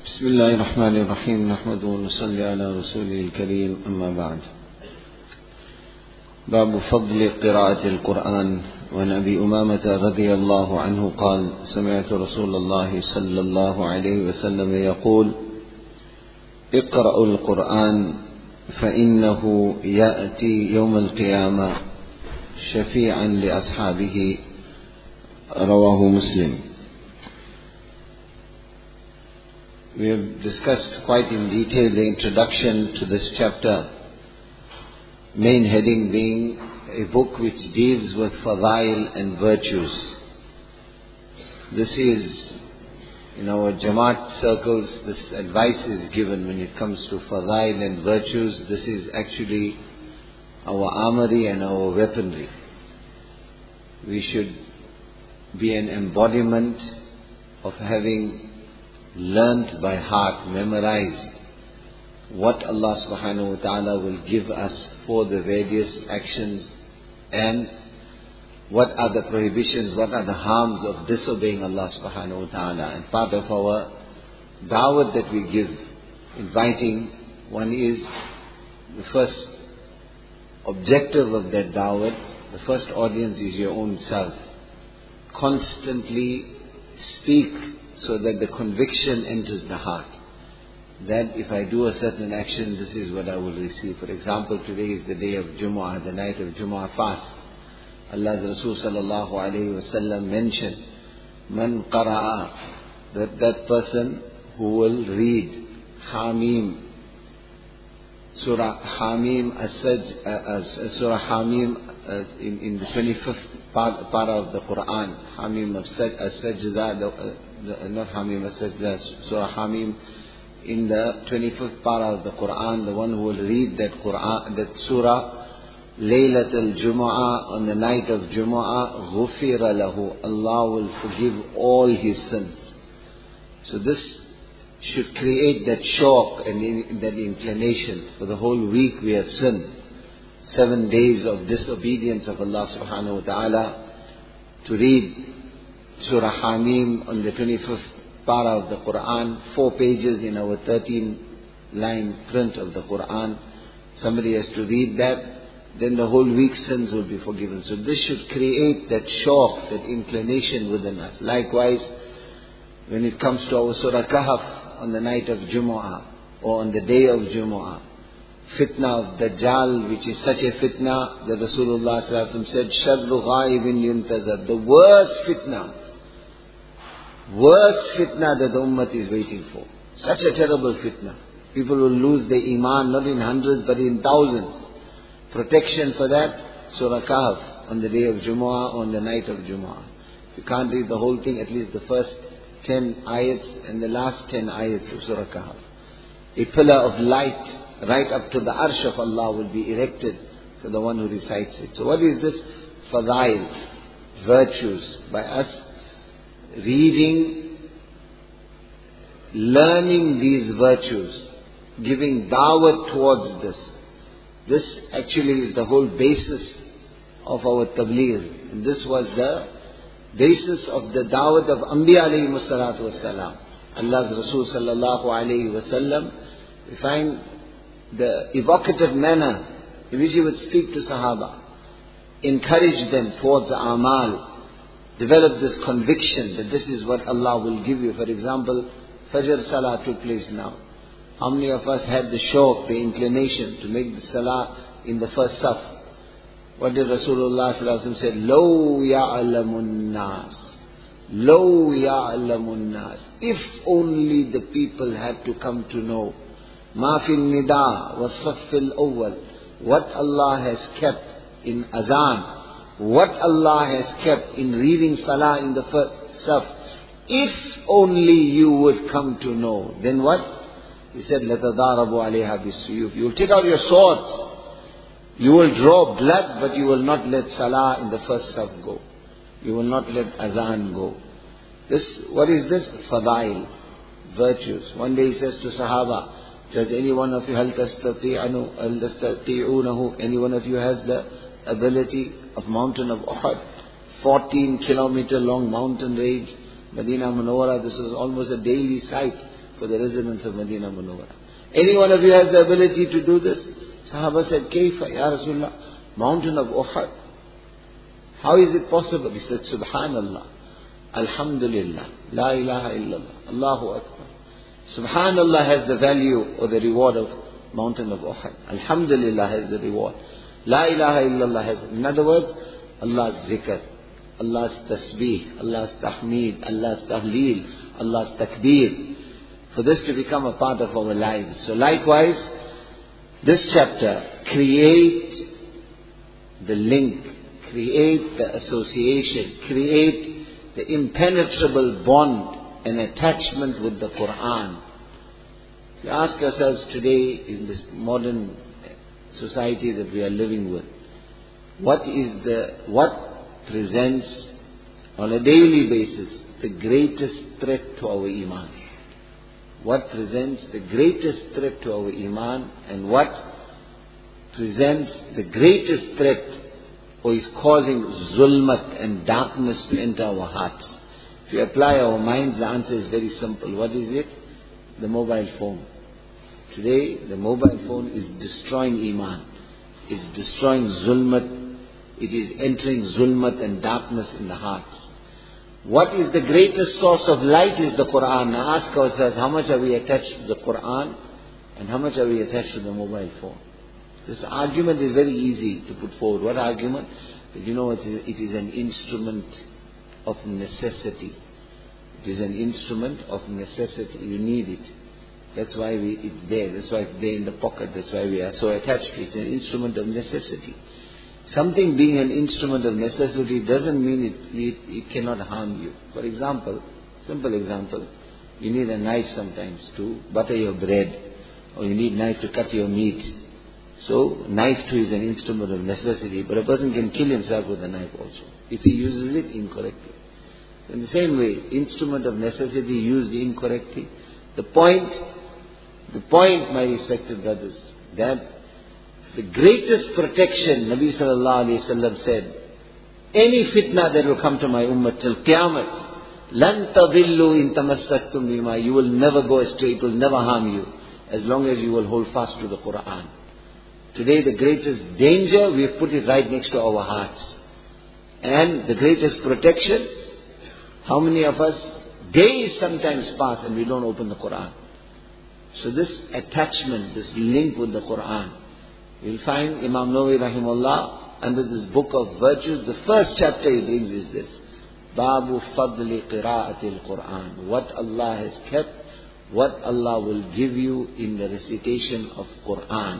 بسم الله الرحمن الرحيم نحمده ونصلي على رسوله الكريم أما بعد. باب فضل قراءة القرآن. وعن أبي أمامة رضي الله عنه قال: سمعت رسول الله صلى الله عليه وسلم يقول: اقرأوا القرآن فإنه يأتي يوم القيامة شفيعا لأصحابه. رواه مسلم. We have discussed quite in detail the introduction to this chapter, main heading being a book which deals with fadail and virtues. This is, in our Jamaat circles, this advice is given when it comes to fadail and virtues. This is actually our armory and our weaponry. We should be an embodiment of having learnt by heart, memorized what Allah subhanahu wa ta'ala will give us for the various actions and what are the prohibitions, what are the harms of disobeying Allah subhanahu wa ta'ala. And part of our da'wat that we give, inviting, one is the first objective of that da'wat, the first audience is your own self. Constantly speak so that the conviction enters the heart, that if I do a certain action, this is what I will receive. For example, today is the day of Jumu'ah, the night of Jumu'ah fast. Allah's Rasul sallallahu alayhi wa sallam mentioned, Man qara'a, that person who will read Hamim, Surah Hamim, Surah Hamim in the 25th part of the Quran, Hamim of Sajda, not Hamim as-Sajda, Surah Hamim in the 25th para of the Quran, the one who will read that Quran, that Surah, Laylatul Jumu'ah, on the night of Jumu'ah, Ghufira lahu, Allah will forgive all his sins. So this should create that shock and that inclination. For the whole week we have sinned. 7 days of disobedience of Allah subhanahu wa ta'ala. To read Surah Hamim on the 25th para of the Quran, 4 pages in our 13-line print of the Quran. Somebody has to read that, then the whole week's sins will be forgiven. So this should create that shock, that inclination within us. Likewise, when it comes to our Surah Kahf on the night of Jumu'ah or on the day of Jumu'ah, fitna of Dajjal, which is such a fitna that Rasulullah sallallahu alaihi wasallam said, Sharru ghaibin yuntazar, the worst fitna that the ummah is waiting for. Such a terrible fitna. People will lose their iman, not in hundreds but in thousands. Protection for that, Surah Kahf on the day of Jumu'ah, on the night of Jumu'ah. You can't read the whole thing, at least the first 10 ayats and the last 10 ayats of Surah Kahf. A pillar of light right up to the arsh of Allah will be erected for the one who recites it. So what is this? Fadail, virtues. By us reading, learning these virtues, giving da'wat towards this. This actually is the whole basis of our tabligh. And this was the basis of the da'wat of Anbiya alayhi salatu wassalam. Allah's Rasul sallallahu alayhi wasallam, we find the evocative manner in which he would speak to Sahaba, encourage them towards Amal, develop this conviction that this is what Allah will give you. For example, Fajr Salah took place now. How many of us had the shauq, the inclination to make the Salah in the first saf? What did Rasulullah sallallahu alaihi wasallam say? Law ya'lamun nas. Law ya'lamun nas. If only the people had to come to know Ma fi nida wa saffil awwal, what Allah has kept in azan, what Allah has kept in reading salah in the first saf. If only you would come to know, then what? He said, لَتَضَارَبُوا عَلَيْهَا بِالسُّيُوفِ. You will take out your swords. You will draw blood, but you will not let salah in the first saf go. You will not let azan go. This, what is this? Fadail, virtues. One day he says to Sahaba, does any one of you, هَلْ تَسْتَطِيعُونَهُ, any one of you has the ability of mountain of Uhud, 14 kilometer long mountain range, Medina Munawwara, this was almost a daily sight. for the residents of Medina Munawwara. Any one of you has the ability to do this? Sahaba said, Kayfa ya Rasulullah, mountain of Uhud. How is it possible? He said, Subhanallah, Alhamdulillah, La ilaha illallah, Allahu Akbar. Subhanallah has the value or the reward of mountain of Uhud. Alhamdulillah has the reward. La ilaha illallah has, in other words, Allah's zikr, Allah's tasbih, Allah's tahmeed, Allah's tahleel, Allah's takbir. For this to become a part of our lives. So likewise, this chapter, create the link, create the association, create the impenetrable bond and attachment with the Quran. If we ask ourselves today in this modern society that we are living with, what presents on a daily basis the greatest threat to our iman? What presents the greatest threat to our iman, and what presents the greatest threat or is causing zulmat and darkness to enter our hearts? If you apply our minds, the answer is very simple. What is it? The mobile phone. Today, the mobile phone is destroying iman. It's destroying zulmat. It is entering zulmat and darkness in the hearts. What is the greatest source of light is the Quran. Now ask ourselves, how much are we attached to the Quran and how much are we attached to the mobile phone? This argument is very easy to put forward. What argument? Because you know it is an instrument of necessity. It is an instrument of necessity. You need it. That's why it's there. That's why it's there in the pocket. That's why we are so attached to it. It's an instrument of necessity. Something being an instrument of necessity doesn't mean it cannot harm you. For example, simple example, you need a knife sometimes to butter your bread, or you need a knife to cut your meat. So, knife too is an instrument of necessity, but a person can kill himself with a knife also, if he uses it incorrectly. In the same way, instrument of necessity used incorrectly. The point, my respected brothers, that the greatest protection, Nabi sallallahu alayhi wa sallam said, any fitna that will come to my ummah till Qiyamah, lan tadillu in tamassaktum bima, you will never go astray, it will never harm you, as long as you will hold fast to the Quran. Today the greatest danger, we have put it right next to our hearts. And the greatest protection, how many of us, days sometimes pass and we don't open the Quran. So this attachment, this link with the Quran, you'll find Imam Nawawi rahimahullah under this book of virtues, the first chapter he brings is this. Babu fadli qira'atil Quran. What Allah has kept, what Allah will give you in the recitation of Quran.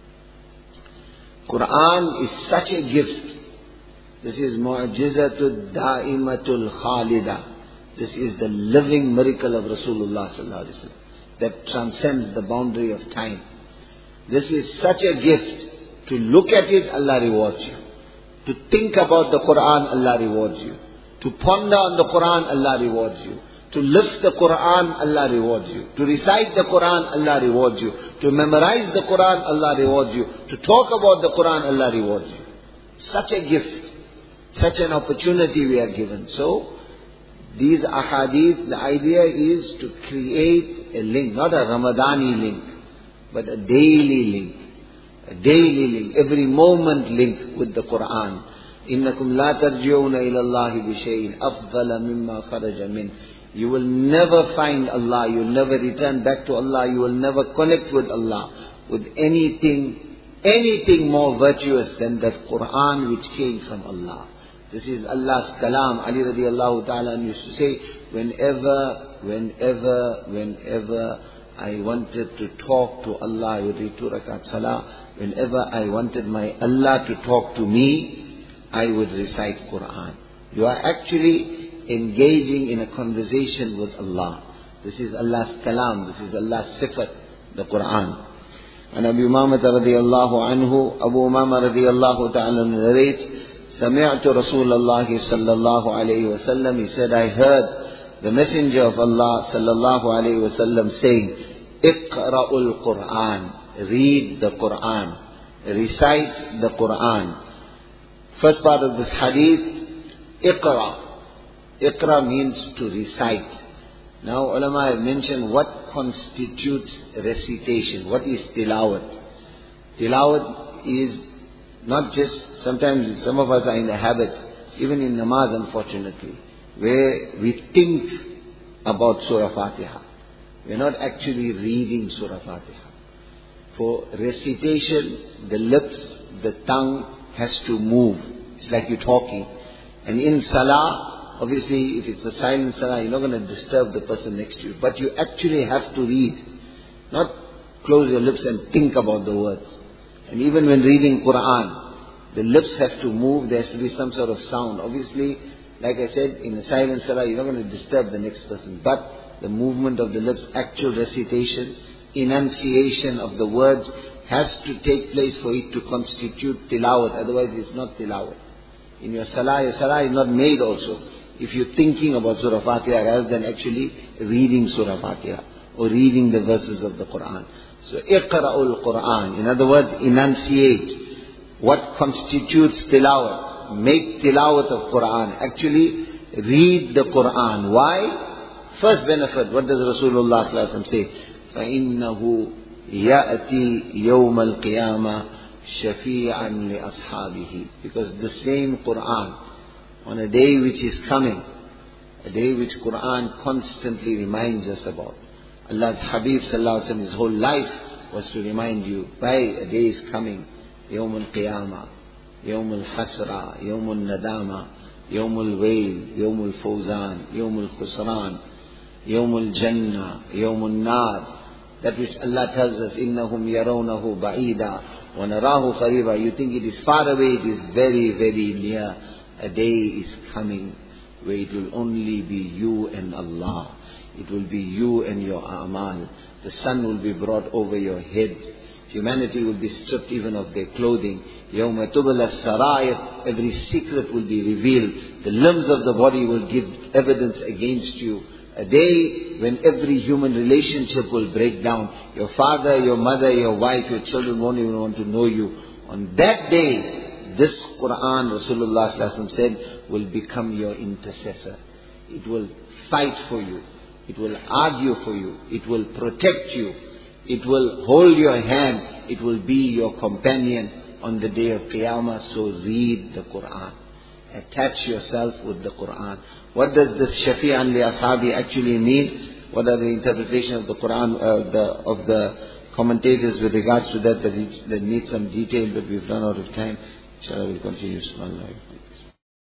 Quran is such a gift. This is mu'jizatul da'imatul khalida. This is the living miracle of Rasulullah sallallahu alaihi wasallam that transcends the boundary of time. This is such a gift. To look at it, Allah rewards you. To think about the Quran, Allah rewards you. To ponder on the Quran, Allah rewards you. To lift the Quran, Allah rewards you. To recite the Quran, Allah rewards you. To memorize the Quran, Allah rewards you. To talk about the Quran, Allah rewards you. Such a gift. Such an opportunity we are given. So, these ahadith, the idea is to create a link, not a Ramadani link, but a daily link. A daily link, every moment link with the Quran. إِنَّكُمْ لَا تَرْجِعُونَ إِلَى اللَّهِ بِشَيْءٍ أَفْضَلَ مِمَّا خَرَجَ مِنْ. You will never find Allah, you will never return back to Allah, you will never connect with Allah with anything more virtuous than that Quran which came from Allah. This is Allah's kalam. Ali radiallahu ta'ala used to say, whenever I wanted to talk to Allah, I would read 2 rakat salah. Whenever I wanted my Allah to talk to me, I would recite Quran. You are actually engaging in a conversation with Allah. This is Allah's kalam, this is Allah's sifat, the Quran. And Abu Umama radiallahu anhu, Abu Umama radiallahu ta'ala narrates, سمعت رسول الله صلى الله عليه وسلم, he said, I heard the messenger of Allah صلى الله عليه وسلم saying, اقرأوا القرآن, read the Quran, recite the Quran. First part of this hadith, Iqra. Iqra means to recite. Now ulama have mentioned what constitutes recitation. What is tilawat? Tilawat is not just, sometimes some of us are in the habit, even in namaz unfortunately, where we think about Surah Fatiha. We are not actually reading Surah Fatiha. For recitation, the lips, the tongue has to move. It's like you're talking. And in salah, obviously if it's a silent salah, you're not going to disturb the person next to you. But you actually have to read. Not close your lips and think about the words. And even when reading Quran, the lips have to move, there has to be some sort of sound. Obviously, like I said, in a silent salah, you're not going to disturb the next person. But the movement of the lips, actual recitation, enunciation of the words has to take place for it to constitute tilawat. Otherwise, it's not tilawat. In your salah is not made also if you're thinking about Surah Fatiha rather than actually reading Surah Fatiha or reading the verses of the Quran. So, iqra'ul Quran. In other words, enunciate what constitutes tilawat. Make tilawat of Quran. Actually, read the Quran. Why? First benefit, what does Rasulullah sallallahu alaihi wasallam say? فَإِنَّهُ يَأْتِي يَوْمَ الْقِيَامَةِ شَفِيعًا لِأَصْحَابِهِ. Because the same Quran, on a day which is coming, a day which Quran constantly reminds us about. Allah's Habib sallallahu alaihi wasallam, his whole life was to remind you, by a day is coming, يوم القيامة, يوم الحسرة, يوم الندامة, يوم الويل, يوم الفوزان, يوم الخسران, يوم الجنة, يوم النار. That which Allah tells us, إِنَّهُمْ يَرَوْنَهُ بَعِيدًا وَنَرَاهُ قَرِيبًا. You think it is far away, it is very, very near. A day is coming where it will only be you and Allah. It will be you and your a'mal. The sun will be brought over your head. Humanity will be stripped even of their clothing. يَوْمَ تُبْلَى السَّرَائِرُ. Every secret will be revealed. The limbs of the body will give evidence against you. A day when every human relationship will break down. Your father, your mother, your wife, your children won't even want to know you. On that day, this Quran, Rasulullah sallallahu alaihi wasallam said, will become your intercessor. It will fight for you. It will argue for you. It will protect you. It will hold your hand. It will be your companion on the day of Qiyamah. So read the Quran. Attach yourself with the Quran. What does this Shafi'an li Ashabi actually mean? What are the interpretation of the Quran, of the commentators with regards to that need some detail, but we've run out of time. Inshallah, we'll continue. Subhanallah.